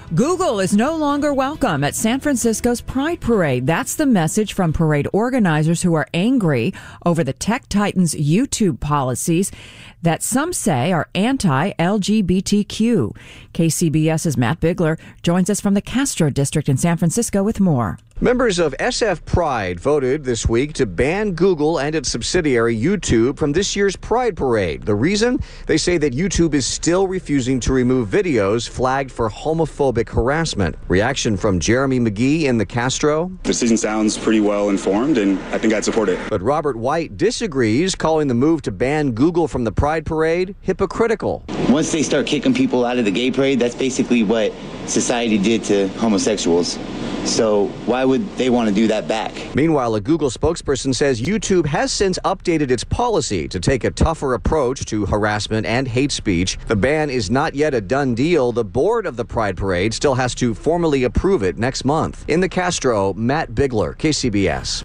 Google is no longer welcome at San Francisco's Pride Parade. That's the message from parade organizers who are angry over the tech titan's YouTube policies that some say are anti-LGBTQ. KCBS's Matt Bigler joins us from the Castro District in San Francisco with more. Members of SF Pride voted this week to ban Google and its subsidiary YouTube from this year's Pride Parade. The reason? They say that YouTube is still refusing to remove videos flagged for homophobic harassment. Reaction from Jeremy McGee in the Castro. The decision sounds pretty well informed, and I think I'd support it. But Robert White disagrees, calling the move to ban Google from the Pride Parade hypocritical. Once they start kicking people out of the gay parade, that's basically what society did to homosexuals. So why would they want to do that back? Meanwhile, a Google spokesperson says YouTube has since updated its policy to take a tougher approach to harassment and hate speech. The ban is not yet a done deal. The board of the Pride Parade still has to formally approve it next month. In the Castro, Matt Bigler, KCBS.